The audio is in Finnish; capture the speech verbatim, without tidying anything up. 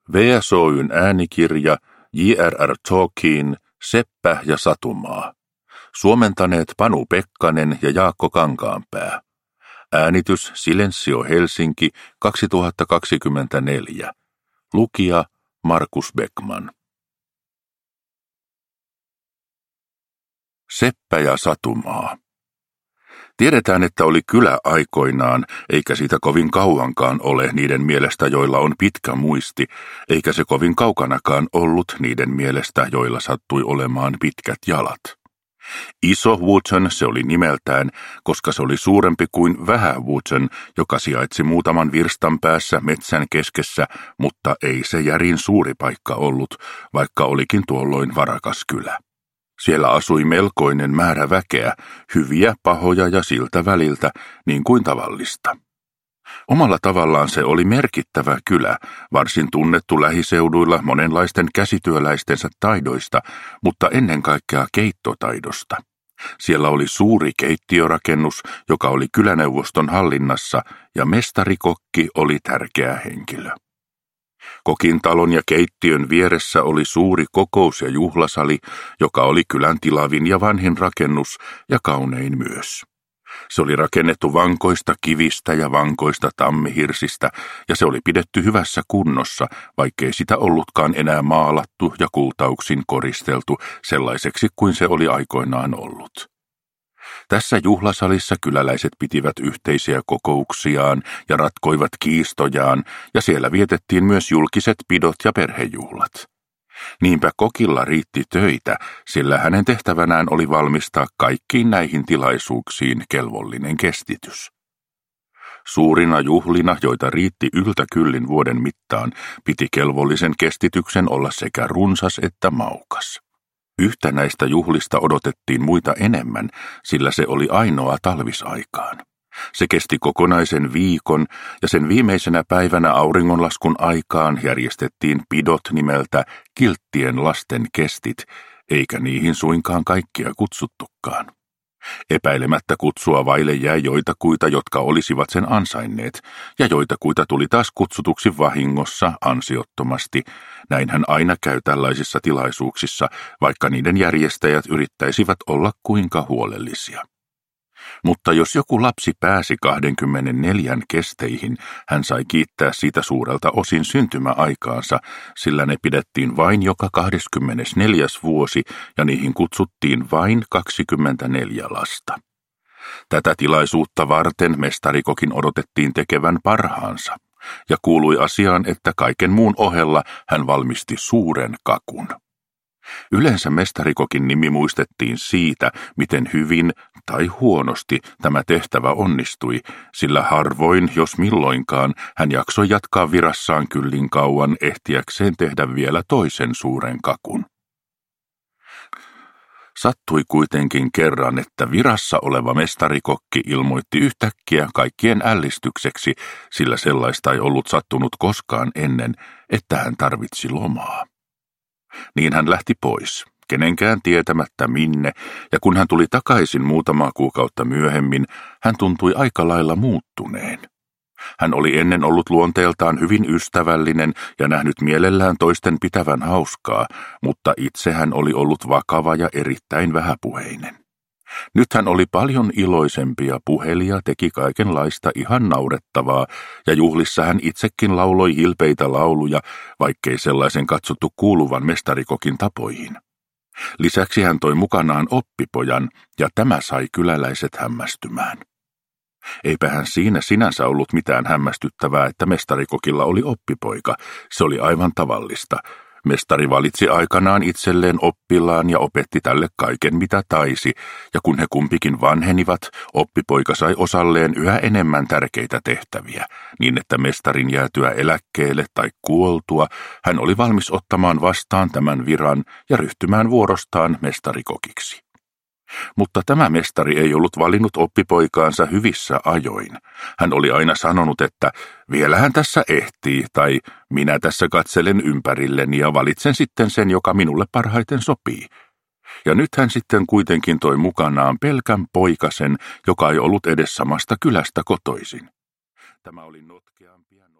V S O:n äänikirja J R R Tolkien Seppä ja Satumaa. Suomentaneet Panu Pekkanen ja Jaakko Kankaanpää. Äänitys Silensio Helsinki kaksituhattakaksikymmentäneljä. Lukija Markus Beckman. Seppä ja Satumaa. Tiedetään, että oli kylä aikoinaan, eikä siitä kovin kauankaan ole niiden mielestä, joilla on pitkä muisti, eikä se kovin kaukanakaan ollut niiden mielestä, joilla sattui olemaan pitkät jalat. Iso Wootton se oli nimeltään, koska se oli suurempi kuin Vähä Wootton, joka sijaitsi muutaman virstan päässä metsän keskessä, mutta ei se järin suuri paikka ollut, vaikka olikin tuolloin varakas kylä. Siellä asui melkoinen määrä väkeä, hyviä, pahoja ja siltä väliltä, niin kuin tavallista. Omalla tavallaan se oli merkittävä kylä, varsin tunnettu lähiseuduilla monenlaisten käsityöläistensä taidoista, mutta ennen kaikkea keittotaidosta. Siellä oli suuri keittiörakennus, joka oli kyläneuvoston hallinnassa, ja mestarikokki oli tärkeä henkilö. Kokin talon ja keittiön vieressä oli suuri kokous- ja juhlasali, joka oli kylän tilavin ja vanhin rakennus ja kaunein myös. Se oli rakennettu vankoista kivistä ja vankoista tammihirsistä, ja se oli pidetty hyvässä kunnossa, vaikkei sitä ollutkaan enää maalattu ja kultauksin koristeltu sellaiseksi kuin se oli aikoinaan ollut. Tässä juhlasalissa kyläläiset pitivät yhteisiä kokouksiaan ja ratkoivat kiistojaan, ja siellä vietettiin myös julkiset pidot ja perhejuhlat. Niinpä kokilla riitti töitä, sillä hänen tehtävänään oli valmistaa kaikkiin näihin tilaisuuksiin kelvollinen kestitys. Suurina juhlina, joita riitti yltäkyllin vuoden mittaan, piti kelvollisen kestityksen olla sekä runsas että maukas. Yhtä näistä juhlista odotettiin muita enemmän, sillä se oli ainoa talvisaikaan. Se kesti kokonaisen viikon, ja sen viimeisenä päivänä auringonlaskun aikaan järjestettiin pidot nimeltä Kilttien lasten kestit, eikä niihin suinkaan kaikkia kutsuttukaan. Epäilemättä kutsua vaille jäi joitakuita, jotka olisivat sen ansainneet, ja joitakuita tuli taas kutsutuksi vahingossa ansiottomasti. Näinhän aina käy tällaisissa tilaisuuksissa, vaikka niiden järjestäjät yrittäisivät olla kuinka huolellisia. Mutta jos joku lapsi pääsi kaksikymmentäneljä kesteihin, hän sai kiittää siitä suurelta osin syntymäaikaansa, sillä ne pidettiin vain joka kaksikymmentäneljäs vuosi ja niihin kutsuttiin vain kaksikymmentäneljä lasta. Tätä tilaisuutta varten mestarikokin odotettiin tekevän parhaansa, ja kuului asiaan, että kaiken muun ohella hän valmisti suuren kakun. Yleensä mestarikokin nimi muistettiin siitä, miten hyvin tai huonosti tämä tehtävä onnistui, sillä harvoin, jos milloinkaan, hän jaksoi jatkaa virassaan kyllin kauan ehtiäkseen tehdä vielä toisen suuren kakun. Sattui kuitenkin kerran, että virassa oleva mestarikokki ilmoitti yhtäkkiä kaikkien ällistykseksi, sillä sellaista ei ollut sattunut koskaan ennen, että hän tarvitsi lomaa. Niin hän lähti pois, kenenkään tietämättä minne, ja kun hän tuli takaisin muutamaa kuukautta myöhemmin, hän tuntui aika lailla muuttuneen. Hän oli ennen ollut luonteeltaan hyvin ystävällinen ja nähnyt mielellään toisten pitävän hauskaa, mutta itse hän oli ollut vakava ja erittäin vähäpuheinen. Nyt hän oli paljon iloisempi ja puheli ja teki kaikenlaista ihan naurettavaa, ja juhlissa hän itsekin lauloi hilpeitä lauluja, vaikkei sellaisen katsottu kuuluvan mestarikokin tapoihin. Lisäksi hän toi mukanaan oppipojan, ja tämä sai kyläläiset hämmästymään. Eipähän siinä sinänsä ollut mitään hämmästyttävää, että mestarikokilla oli oppipoika, se oli aivan tavallista. Mestari valitsi aikanaan itselleen oppilaan ja opetti tälle kaiken mitä taisi, ja kun he kumpikin vanhenivat, oppipoika sai osalleen yhä enemmän tärkeitä tehtäviä, niin että mestarin jäätyä eläkkeelle tai kuoltua, hän oli valmis ottamaan vastaan tämän viran ja ryhtymään vuorostaan mestarikokiksi. Mutta tämä mestari ei ollut valinnut oppipoikaansa hyvissä ajoin. Hän oli aina sanonut, että vielä hän tässä ehtii, tai minä tässä katselen ympärilleni ja valitsen sitten sen, joka minulle parhaiten sopii. Ja nyt hän sitten kuitenkin toi mukanaan pelkän poikasen, joka ei ollut edes samasta kylästä kotoisin. Tämä oli notkeampi ja